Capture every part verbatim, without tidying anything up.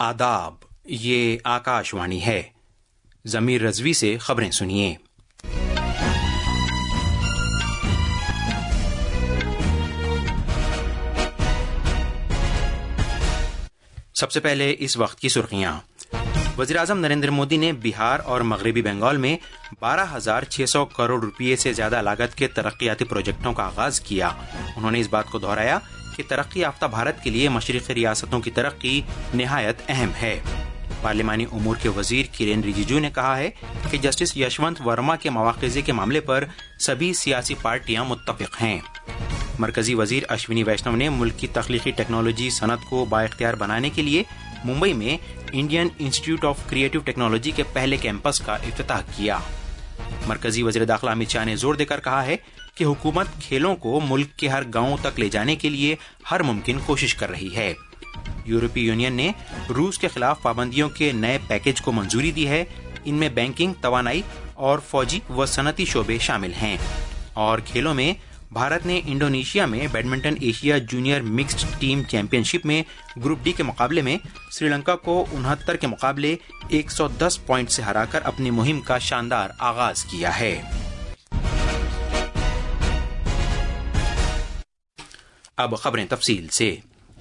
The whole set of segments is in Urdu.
آداب، یہ آکاشوانی ہے۔ ضمیر رضوی سے خبریں سنیے۔ سب سے پہلے اس وقت کی سرخیاں۔ وزیر اعظم نریندر مودی نے بہار اور مغربی بنگال میں بارہ ہزار چھ سو کروڑ روپے سے زیادہ لاگت کے ترقیاتی پروجیکٹوں کا آغاز کیا۔ انہوں نے اس بات کو دہرایا کہ ترقی یافتہ بھارت کے لیے مشرقی ریاستوں کی ترقی نہایت اہم ہے۔ پارلیمانی امور کے وزیر کرین رجیجو نے کہا ہے کہ جسٹس یشونت ورما کے مواخذے کے معاملے پر سبھی سیاسی پارٹیاں متفق ہیں۔ مرکزی وزیر اشونی ویشنو نے ملک کی تخلیقی ٹیکنالوجی صنعت کو بااختیار بنانے کے لیے ممبئی میں انڈین انسٹی ٹیوٹ آف کریٹو ٹیکنالوجی کے پہلے کیمپس کا افتتاح کیا۔ مرکزی وزیر داخلہ امت شاہ نے زور دے کر کہا ہے کہ حکومت کھیلوں کو ملک کے ہر گاؤں تک لے جانے کے لیے ہر ممکن کوشش کر رہی ہے۔ یورپی یونین نے روس کے خلاف پابندیوں کے نئے پیکج کو منظوری دی ہے۔ ان میں بینکنگ، توانائی اور فوجی و صنعتی شعبے شامل ہیں۔ اور کھیلوں میں بھارت نے انڈونیشیا میں badminton Asia junior mixed team championship میں گروپ ڈی کے مقابلے میں سری لنکا کو انہتر کے مقابلے ایک سو دس پوائنٹ سے ہرا کر اپنی مہم کا شاندار آغاز کیا ہے۔ اب خبریں تفصیل سے۔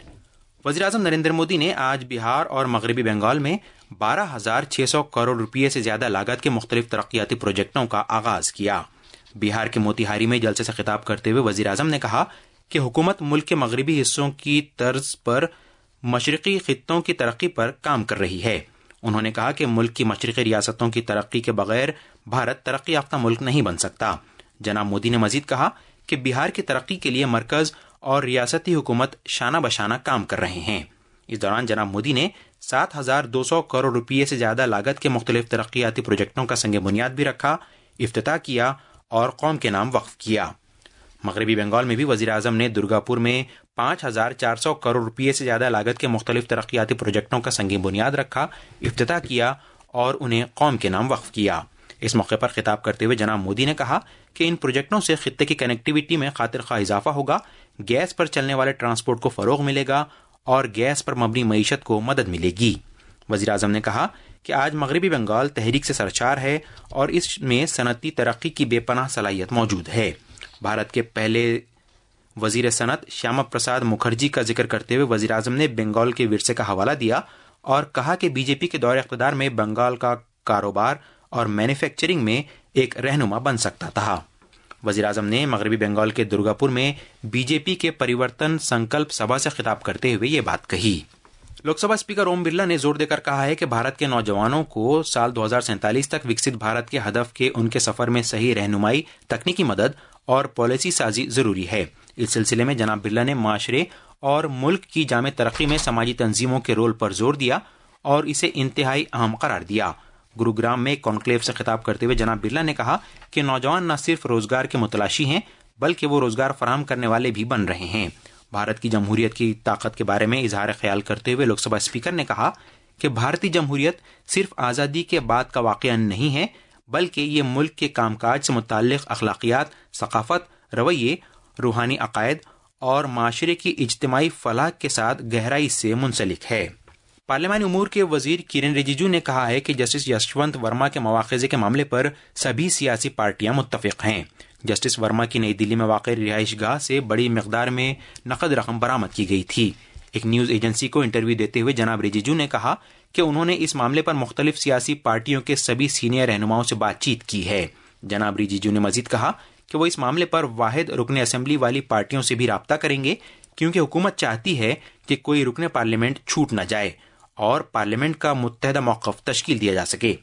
وزیر اعظم نریندر مودی نے آج بہار اور مغربی بنگال میں بارہ ہزار چھ سو کروڑ روپے سے زیادہ لاگت کے مختلف ترقیاتی پروجیکٹوں کا آغاز کیا۔ بہار کے موتیہاری میں جلسے سے خطاب کرتے ہوئے وزیر اعظم نے کہا کہ حکومت ملک کے مغربی حصوں کی طرز پر مشرقی خطوں کی ترقی پر کام کر رہی ہے۔ انہوں نے کہا کہ ملک کی مشرقی ریاستوں کی ترقی کے بغیر بھارت ترقی یافتہ ملک نہیں بن سکتا۔ جناب مودی نے مزید کہا کہ بہار کی ترقی کے لیے مرکز اور ریاستی حکومت شانہ بشانہ کام کر رہے ہیں۔ اس دوران جناب مودی نے سات ہزار دو سو کروڑ روپے سے زیادہ لاگت کے مختلف ترقیاتی پروجیکٹوں کا سنگ بنیاد بھی رکھا، افتتاح کیا اور قوم کے نام وقف کیا۔ مغربی بنگال میں بھی وزیر اعظم نے درگاپور میں پانچ ہزار چار سو کروڑ روپے سے زیادہ لاگت کے مختلف ترقیاتی پروجیکٹوں کا سنگ بنیاد رکھا، افتتاح کیا اور انہیں قوم کے نام وقف کیا۔ اس موقع پر خطاب کرتے ہوئے جناب مودی نے کہا کہ ان پروجیکٹوں سے خطے کی کنیکٹیویٹی میں خاطر خواہ اضافہ ہوگا، گیس پر چلنے والے ٹرانسپورٹ کو فروغ ملے گا اور گیس پر مبنی معیشت کو مدد ملے گی۔ وزیر اعظم نے کہا کہ آج مغربی بنگال تحریک سے سرشار ہے اور اس میں صنعتی ترقی کی بے پناہ صلاحیت موجود ہے۔ بھارت کے پہلے وزیر صنعت شیاما پرساد مکھرجی کا ذکر کرتے ہوئے وزیر اعظم نے بنگال کے ورثے کا حوالہ دیا اور کہا کہ بی جے پی کے دور اقتدار میں بنگال کا کاروبار اور مینوفیکچرنگ میں ایک رہنما بن سکتا تھا۔ وزیر اعظم نے مغربی بنگال کے درگاپور میں بی جے پی کے پریورتن سنکلپ سبھا سے خطاب کرتے ہوئے یہ بات کہی۔ لوک سبھا اسپیکر اوم برلا نے زور دے کر کہا ہے کہ بھارت کے نوجوانوں کو سال دو ہزار سینتالیس تک وکست بھارت کے ہدف کے ان کے سفر میں صحیح رہنمائی، تکنیکی مدد اور پالیسی سازی ضروری ہے۔ اس سلسلے میں جناب برلا نے معاشرے اور ملک کی جامع ترقی میں سماجی تنظیموں کے رول پر زور دیا اور اسے انتہائی اہم قرار دیا۔ گروگرام میں کانکلیو سے خطاب کرتے ہوئے جناب برلا نے کہا کہ نوجوان نہ صرف روزگار کے متلاشی ہیں بلکہ وہ روزگار فراہم کرنے والے بھی بن رہے ہیں۔ بھارت کی جمہوریت کی طاقت کے بارے میں اظہار خیال کرتے ہوئے لوک سبھا اسپیکر نے کہا کہ بھارتی جمہوریت صرف آزادی کے بعد کا واقعہ نہیں ہے بلکہ یہ ملک کے کام کاج سے متعلق اخلاقیات، ثقافت، رویے، روحانی عقائد اور معاشرے کی اجتماعی فلاح کے ساتھ گہرائی سے منسلک ہے۔ پارلیمانی امور کے وزیر کرین رجیجو نے کہا ہے کہ جسٹس یشونت ورما کے مواخذے کے معاملے پر سبھی سیاسی پارٹیاں متفق ہیں۔ جسٹس ورما کی نئی دلی میں واقع رہائش گاہ سے بڑی مقدار میں نقد رقم برآمد کی گئی تھی۔ ایک نیوز ایجنسی کو انٹرویو دیتے ہوئے جناب رجیجو نے کہا کہ انہوں نے اس معاملے پر مختلف سیاسی پارٹیوں کے سبھی سینئر رہنماؤں سے بات چیت کی ہے۔ جناب رجیجو نے مزید کہا کہ وہ اس معاملے پر واحد رکن اسمبلی والی پارٹیوں سے بھی رابطہ کریں گے کیونکہ حکومت چاہتی ہے کہ کوئی رکن پارلیمنٹ چھوٹ نہ جائے اور پارلیمنٹ کا متحدہ موقف تشکیل دیا جا سکے۔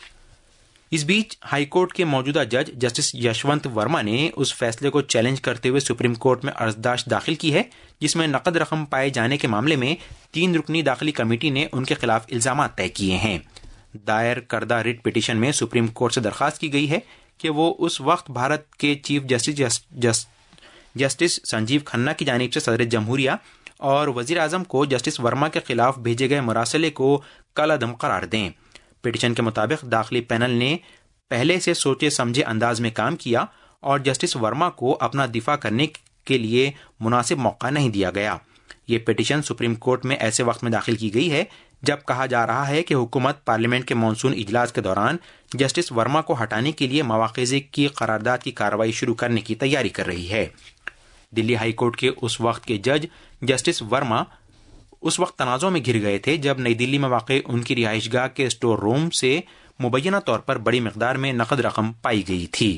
اس بیچ ہائی کورٹ کے موجودہ جج جسٹس یشونت ورما نے اس فیصلے کو چیلنج کرتے ہوئے سپریم کورٹ میں عرضداشت داخل کی ہے جس میں نقد رقم پائے جانے کے معاملے میں تین رکنی داخلی کمیٹی نے ان کے خلاف الزامات طے کیے ہیں۔ دائر کردہ ریٹ پٹیشن میں سپریم کورٹ سے درخواست کی گئی ہے کہ وہ اس وقت بھارت کے chief justice justice Sanjiv Khanna کی جانب سے صدر جمہوریہ اور وزیر اعظم کو جسٹس ورما کے خلاف بھیجے گئے مراسلے کو کالعدم قرار دیں۔ پٹیشن کے مطابق داخلی پینل نے پہلے سے سوچے سمجھے انداز میں کام کیا اور جسٹس ورما کو اپنا دفاع کرنے کے لیے مناسب موقع نہیں دیا گیا۔ یہ پٹیشن سپریم کورٹ میں ایسے وقت میں داخل کی گئی ہے جب کہا جا رہا ہے کہ حکومت پارلیمنٹ کے مانسون اجلاس کے دوران جسٹس ورما کو ہٹانے کے لیے مواخذے کی قرارداد کی کارروائی شروع کرنے کی تیاری کر رہی ہے۔ دلی ہائی کورٹ کے اس وقت کے جج جسٹس ورما اس وقت تنازع میں گھر گئے تھے جب نئی دلی میں واقع ان کی رہائش گاہ کے اسٹور روم سے مبینہ طور پر بڑی مقدار میں نقد رقم پائی گئی تھی۔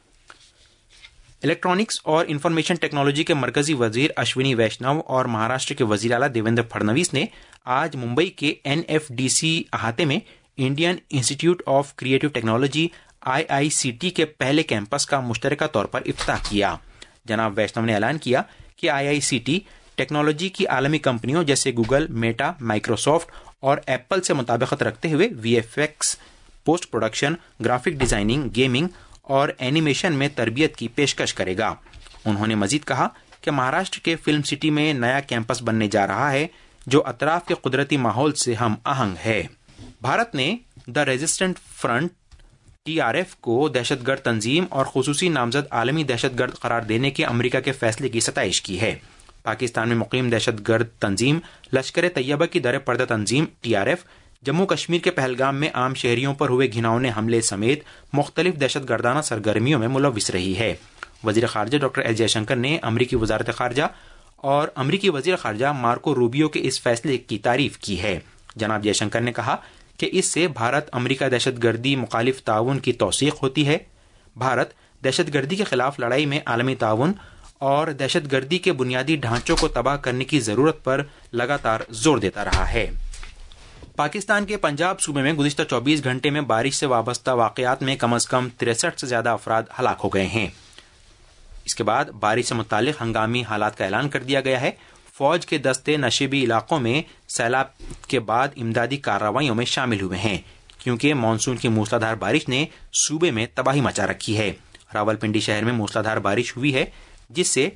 الیکٹرانکس اور انفارمیشن ٹیکنالوجی کے مرکزی وزیر اشونی ویشنو اور مہاراشٹر کے وزیر اعلیٰ دیویندر پھڑنویس نے آج ممبئی کے این ایف ڈی سی احاطے میں Indian institute of creative technology I I C T کے پہلے کیمپس کا مشترکہ طور پر افتتاح کیا۔ جناب ویشنو نے اعلان کیا کہ آئی آئی سی ٹی ٹیکنالوجی کی عالمی کمپنیوں جیسے گوگل، میٹا، مائکروسافٹ اور ایپل سے مطابقت رکھتے ہوئے V F X, post production, graphic designing, gaming اور اینیمیشن میں تربیت کی پیشکش کرے گا۔ انہوں نے مزید کہا کہ مہاراشٹر کے فلم سٹی میں نیا کیمپس بننے جا رہا ہے جو اطراف کے قدرتی ماحول سے ہم آہنگ ہے۔ بھارت نے the resistant front T R F کو دہشت گرد تنظیم اور خصوصی نامزد عالمی دہشت گرد قرار دینے کے امریکہ کے فیصلے کی ستائش کی ہے۔ پاکستان میں مقیم دہشت گرد تنظیم لشکر طیبہ کی در پردہ تنظیم T R F Jammu Kashmir کے پہلگام میں عام شہریوں پر ہوئے گھناؤنے حملے سمیت مختلف دہشت گردانہ سرگرمیوں میں ملوث رہی ہے۔ وزیر خارجہ ڈاکٹر ایس جے شنکر نے امریکی وزارت خارجہ اور امریکی وزیر خارجہ مارکو روبیو کے اس فیصلے کی تعریف کی ہے۔ جناب جے شنکر نے کہا کہ اس سے بھارت امریکہ دہشت گردی مخالف تعاون کی توثیق ہوتی ہے۔ بھارت دہشت گردی کے خلاف لڑائی میں عالمی تعاون اور دہشت گردی کے بنیادی ڈھانچوں کو تباہ کرنے کی ضرورت پر لگاتار زور دیتا رہا ہے۔ پاکستان کے پنجاب صوبے میں گزشتہ چوبیس گھنٹے میں بارش سے وابستہ واقعات میں کم از کم تریسٹھ سے زیادہ افراد ہلاک ہو گئے ہیں۔ اس کے بعد بارش سے متعلق ہنگامی حالات کا اعلان کر دیا گیا ہے۔ فوج کے دستے نشیبی علاقوں میں سیلاب کے بعد امدادی کارروائیوں میں شامل ہوئے ہیں کیونکہ مانسون کی موسلادھار بارش نے صوبے میں تباہی مچا رکھی ہے۔ راولپنڈی شہر میں موسلادھار بارش ہوئی ہے جس سے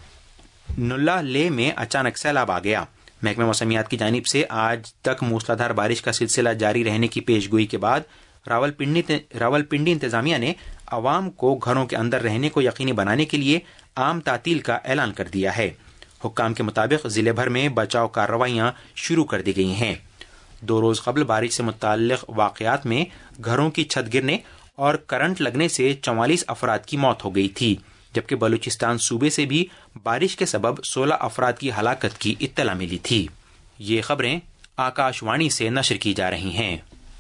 نلا لے میں اچانک سیلاب آ گیا۔ محکمہ موسمیات کی جانب سے آج تک موسلادھار بارش کا سلسلہ جاری رہنے کی پیش گوئی کے بعد راولپنڈی راولپنڈی انتظامیہ نے عوام کو گھروں کے اندر رہنے کو یقینی بنانے کے لیے عام تعطیل کا اعلان کر دیا ہے۔ حکام کے مطابق ضلع بھر میں بچاؤ کارروائیاں شروع کر دی گئی ہیں۔ دو روز قبل بارش سے متعلق واقعات میں گھروں کی چھت گرنے اور کرنٹ لگنے سے چوالیس افراد کی موت ہو گئی تھی، جبکہ بلوچستان صوبے سے بھی بارش کے سبب سولہ افراد کی ہلاکت کی اطلاع ملی تھی۔ یہ خبریں آکاش وانی سے نشر کی جا رہی ہیں۔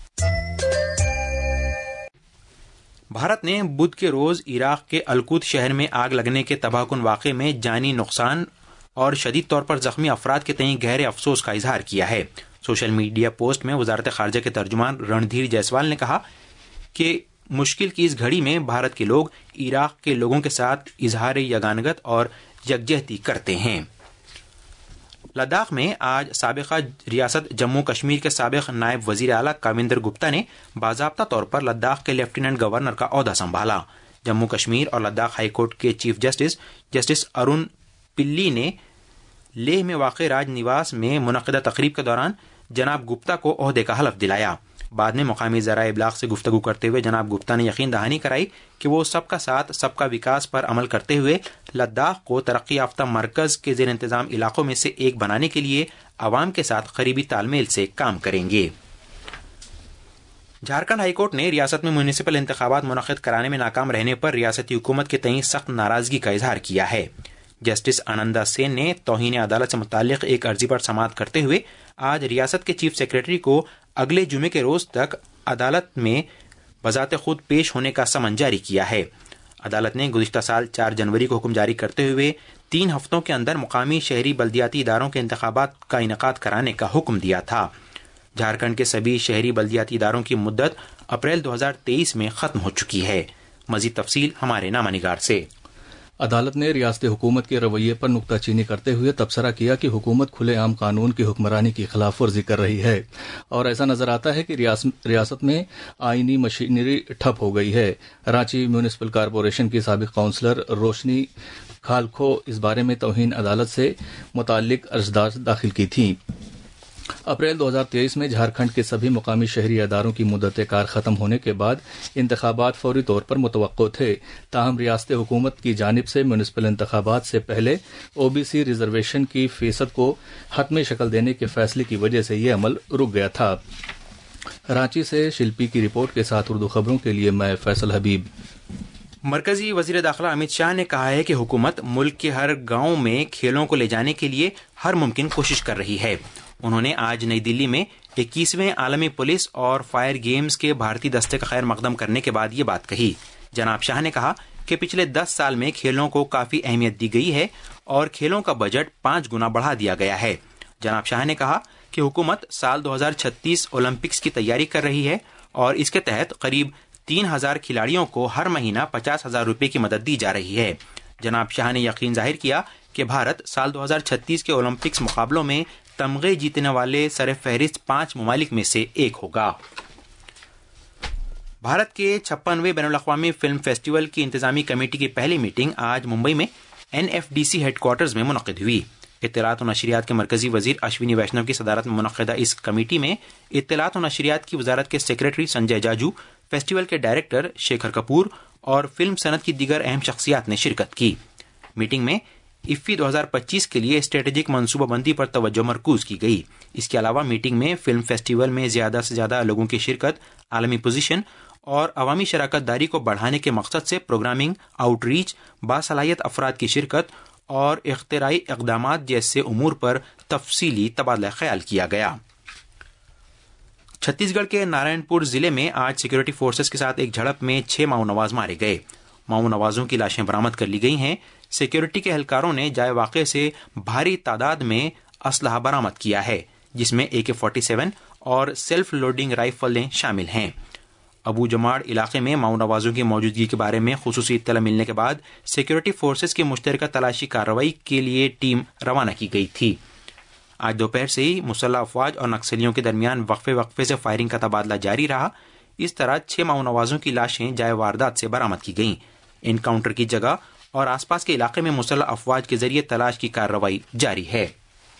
بھارت نے بدھ کے روز عراق کے القود شہر میں آگ لگنے کے تباہ کن واقعے میں جانی نقصان اور شدید طور پر زخمی افراد کے تئیں گہرے افسوس کا اظہار کیا ہے۔ سوشل میڈیا پوسٹ میں وزارت خارجہ کے ترجمان رندھیر جیسوال نے کہا کہ مشکل کی اس گھڑی میں بھارت کے لوگ عراق کے لوگوں کے ساتھ اظہار یگانگت اور یکجہتی کرتے ہیں۔ لداخ میں آج سابقہ ریاست جموں کشمیر کے سابق نائب وزیر اعلیٰ کاویندر گپتا نے باضابطہ طور پر لداخ کے لیفٹیننٹ گورنر کا عہدہ سنبھالا۔ جموں کشمیر اور لداخ ہائی کورٹ کے chief justice justice Arun Palli نے لیہ میں واقع راج نواس میں منعقدہ تقریب کے دوران جناب گپتا کو عہدے کا حلف دلایا۔ بعد میں مقامی ذرائع ابلاغ سے گفتگو کرتے ہوئے جناب گپتا نے یقین دہانی کرائی کہ وہ سب کا ساتھ سب کا وکاس پر عمل کرتے ہوئے لداخ کو ترقی یافتہ مرکز کے زیر انتظام علاقوں میں سے ایک بنانے کے لیے عوام کے ساتھ قریبی تال میل سے کام کریں گے۔ جھارکھنڈ ہائی کورٹ نے ریاست میں میونسپل انتخابات منعقد کرانے میں ناکام رہنے پر ریاستی حکومت کے تئیں سخت ناراضگی کا اظہار کیا ہے۔ جسٹس آنندا سین نے توہین عدالت سے متعلق ایک عرضی پر سماعت کرتے ہوئے آج ریاست کے چیف سیکرٹری کو اگلے جمعے کے روز تک عدالت میں بذات خود پیش ہونے کا سمن جاری کیا ہے۔ عدالت نے گزشتہ سال چار جنوری کو حکم جاری کرتے ہوئے تین ہفتوں کے اندر مقامی شہری بلدیاتی اداروں کے انتخابات کا انعقاد کرانے کا حکم دیا تھا۔ جھارکھنڈ کے سبھی شہری بلدیاتی اداروں کی مدت اپریل دو ہزار تیئیس میں ختم ہو چکی ہے۔ مزید تفصیل ہمارے نامہ نگار سے۔ عدالت نے ریاستی حکومت کے رویے پر نکتہ چینی کرتے ہوئے تبصرہ کیا کہ حکومت کھلے عام قانون کی حکمرانی کی خلاف ورزی کر رہی ہے اور ایسا نظر آتا ہے کہ ریاست میں آئینی مشینری ٹھپ ہو گئی ہے۔ رانچی میونسپل کارپوریشن کی سابق کونسلر روشنی کھالکھو اس بارے میں توہین عدالت سے متعلق عرضداشت داخل کی تھی۔ اپریل دو ہزار تیئیس میں جھارکھنڈ کے سبھی مقامی شہری اداروں کی مدت کار ختم ہونے کے بعد انتخابات فوری طور پر متوقع تھے، تاہم ریاستی حکومت کی جانب سے میونسپل انتخابات سے پہلے او بی سی ریزرویشن کی فیصد کو حتمی شکل دینے کے فیصلے کی وجہ سے یہ عمل رک گیا تھا۔ رانچی سے شلپی کی رپورٹ کے ساتھ اردو خبروں کے لیے میں فیصل حبیب۔ مرکزی وزیر داخلہ امت شاہ نے کہا ہے کہ حکومت ملک کے ہر گاؤں میں کھیلوں کو لے جانے کے لیے ہر ممکن کوشش کر رہی ہے۔ انہوں نے آج نئی دلی میں اکیسویں عالمی پولیس اور فائر گیمز کے بھارتی دستے کا خیر مقدم کرنے کے بعد یہ بات کہی۔ جناب شاہ نے کہا کہ پچھلے دس سال میں کھیلوں کو کافی اہمیت دی گئی ہے اور کھیلوں کا بجٹ پانچ گنا بڑھا دیا گیا ہے۔ جناب شاہ نے کہا کہ حکومت سال دو ہزار چھتیس اولمپکس کی تیاری کر رہی ہے اور اس کے تحت قریب تین ہزار کھلاڑیوں کو ہر مہینہ پچاس ہزار روپے کی مدد دی جا رہی ہے۔ جناب شاہ نے یقین ظاہر کیا کہ بھارت سال دو ہزار چھتیس کے اولمپکس مقابلوں میں تمغے جیتنے والے سر فہرست پانچ ممالک میں سے ایک ہوگا۔ بھارت کے چھپنویں بین الاقوامی فلم فیسٹیول کی انتظامی کمیٹی کی پہلی میٹنگ آج ممبئی میں N F D C headquarters میں منعقد ہوئی۔ اطلاعات و نشریات کے مرکزی وزیر اشونی ویشنو کی صدارت میں منعقدہ اس کمیٹی میں اطلاعات و نشریات کی وزارت کے سیکریٹری سنجے جاجو، فیسٹیول کے ڈائریکٹر شیکھر کپور اور فلم صنعت کی دیگر اہم شخصیات نے شرکت کی۔ میٹنگ میں افی دو ہزار پچیس کے لیے اسٹریٹجک منصوبہ بندی پر توجہ مرکوز کی گئی۔ اس کے علاوہ میٹنگ میں فلم فیسٹیول میں زیادہ سے زیادہ لوگوں کی شرکت، عالمی پوزیشن اور عوامی شراکت داری کو بڑھانے کے مقصد سے پروگرامنگ، آؤٹ ریچ، باصلاحیت افراد کی شرکت اور اختراعی اقدامات جیسے امور پر تفصیلی تبادلہ خیال کیا گیا۔ چھتیس گڑھ کے نارائن پور ضلع میں آج سیکورٹی فورسز کے ساتھ ایک جھڑپ میں چھ ماؤ نواز مارے گئے۔ ماؤ نوازوں کی لاشیں برآمد کر لی گئی ہیں۔ سیکورٹی کے اہلکاروں نے جائے واقعے سے بھاری تعداد میں اسلحہ برآمد کیا ہے، جس میں اے کے فورٹی سیون اور سیلف لوڈنگ رائفلیں شامل ہیں۔ ابو جماڑ علاقے میں ماؤ نوازوں کی موجودگی کے بارے میں خصوصی اطلاع ملنے کے بعد سیکورٹی فورسز کی مشترکہ تلاشی کارروائی کے لیے ٹیم روانہ کی گئی تھی۔ آج دوپہر سے ہی مسلح افواج اور نکسلیوں کے درمیان وقفے وقفے سے فائرنگ کا تبادلہ جاری رہا۔ اس طرح چھ ماؤ نوازوں کی لاشیں جائے واردات سے برآمد کی گئیں۔ انکاؤنٹر کی جگہ اور آس پاس کے علاقے میں مسلح افواج کے ذریعے تلاش کی کارروائی جاری ہے۔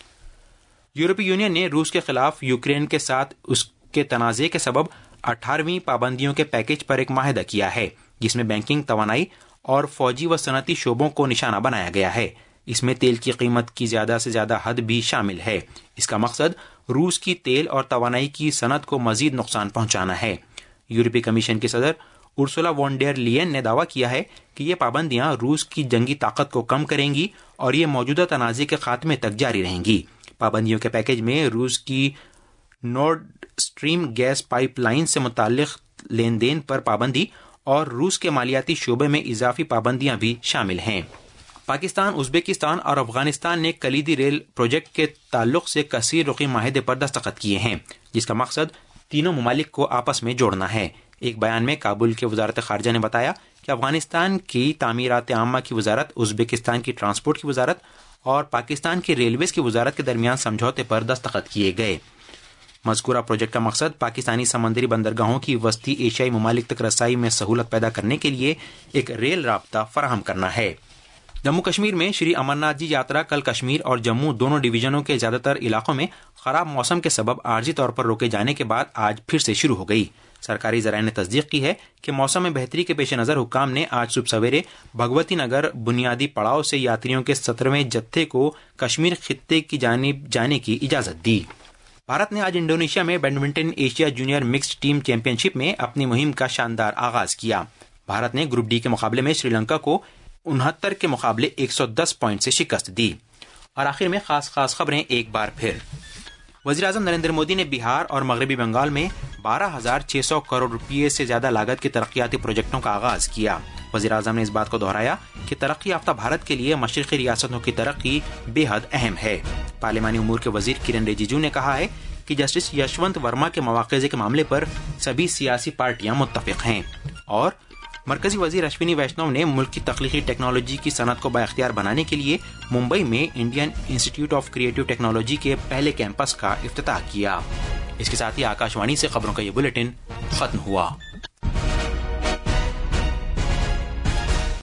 یورپی یونین نے روس کے خلاف یوکرین کے ساتھ اس کے تنازع کے سبب اٹھارہویں پابندیوں کے پیکج پر ایک معاہدہ کیا ہے، جس میں بینکنگ، توانائی اور فوجی و صنعتی شعبوں کو نشانہ بنایا گیا ہے۔ اس میں تیل کی قیمت کی زیادہ سے زیادہ حد بھی شامل ہے۔ اس کا مقصد روس کی تیل اور توانائی کی صنعت کو مزید نقصان پہنچانا ہے۔ یورپی کمیشن کی صدر ارسولا وان ڈیر لیئن نے دعویٰ کیا ہے کہ یہ پابندیاں روس کی جنگی طاقت کو کم کریں گی اور یہ موجودہ تنازع کے خاتمے تک جاری رہیں گی۔ پابندیوں کے پیکج میں روس کی Nord Stream gas pipeline سے متعلق لین دین پر پابندی اور روس کے مالیاتی شعبے میں اضافی پابندیاں بھی شامل ہیں۔ پاکستان، ازبکستان اور افغانستان نے کلیدی ریل پروجیکٹ کے تعلق سے کثیر رخی معاہدے پر دستخط کیے ہیں، جس کا مقصد تینوں ممالک کو آپس میں جوڑنا ہے۔ ایک بیان میں کابل کے وزارت خارجہ نے بتایا کہ افغانستان کی تعمیرات عامہ کی وزارت، ازبکستان کی ٹرانسپورٹ کی وزارت اور پاکستان کی ریلویز کی وزارت کے درمیان سمجھوتے پر دستخط کیے گئے۔ مذکورہ پروجیکٹ کا مقصد پاکستانی سمندری بندرگاہوں کی وسطی ایشیائی ممالک تک رسائی میں سہولت پیدا کرنے کے لیے ایک ریل رابطہ فراہم کرنا ہے۔ جموں کشمیر میں شری امرناتھ جی یاترا کل کشمیر اور جموں دونوں ڈویژنوں کے زیادہ تر علاقوں میں خراب موسم کے سبب عارضی طور پر روکے جانے کے بعد آج پھر سے شروع ہو گئی۔ سرکاری ذرائع نے تصدیق کی ہے کہ موسم میں بہتری کے پیش نظر حکام نے آج صبح سویرے بھگوتی نگر بنیادی پڑاؤ سے یاتریوں کے سترہویں جتھے کو کشمیر خطے کی جانب جانے کی اجازت دی۔ بھارت نے آج انڈونیشیا میں badminton Asia junior mixed team championship میں اپنی مہم کا شاندار آغاز کیا۔ بھارت نے گروپ ڈی کے مقابلے میں سری لنکا کو انہتر کے مقابلے ایک سو دس پوائنٹ سے شکست دی۔ اور آخر میں خاص خاص خبریں ایک بار پھر۔ وزیراعظم نریندر مودی نے بہار اور مغربی بنگال میں بارہ ہزار چھ سو کروڑ روپے سے زیادہ لاگت کے ترقیاتی پروجیکٹوں کا آغاز کیا۔ وزیراعظم نے اس بات کو دہرایا کہ ترقی یافتہ بھارت کے لیے مشرقی ریاستوں کی ترقی بے حد اہم ہے۔ پارلیمانی امور کے وزیر کرن رجیجو نے کہا ہے کہ جسٹس یشونت ورما کے مواخذے کے معاملے پر سبھی سیاسی پارٹیاں متفق ہیں۔ اور مرکزی وزیر اشونی ویشنو نے ملک کی تخلیقی ٹیکنالوجی کی صنعت کو بااختیار بنانے کے لیے ممبئی میں انڈین انسٹی ٹیوٹ آف کریٹو ٹیکنالوجی کے پہلے کیمپس کا افتتاح کیا۔ اس کے ساتھ ہی آکاش وانی سے خبروں کا یہ بلیٹن ختم ہوا۔